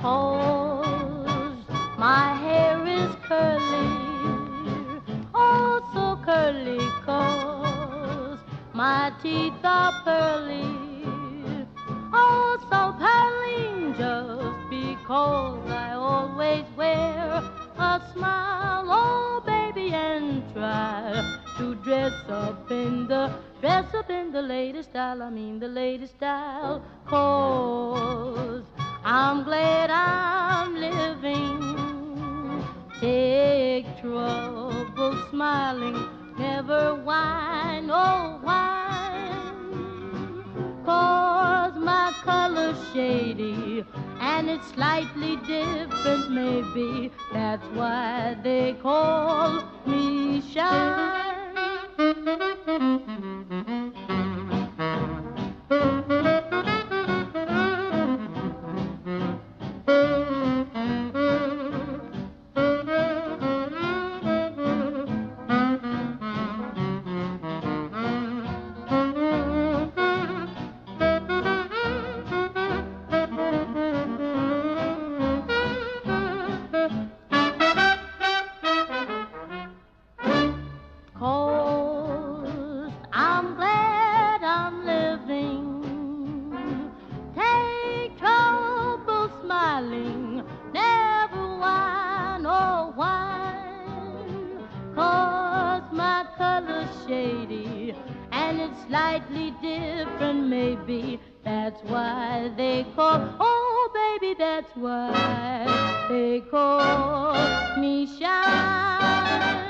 'cause my hair is curly, oh so curly, 'cause my teeth are pearly, oh so pearly, just because I always wear a smile, oh baby, and try to dress up in the latest style, I mean the latest style, 'cause I'm glad I'm living. Take trouble smiling, never whine, oh whine, 'cause my color's shady and it's slightly different maybe, that's why they call me shy. Cause I'm glad I'm living. Take trouble smiling, never whine or whine, 'cause my color's shady and it's slightly different maybe, that's why they call, oh baby, that's why they call me shy.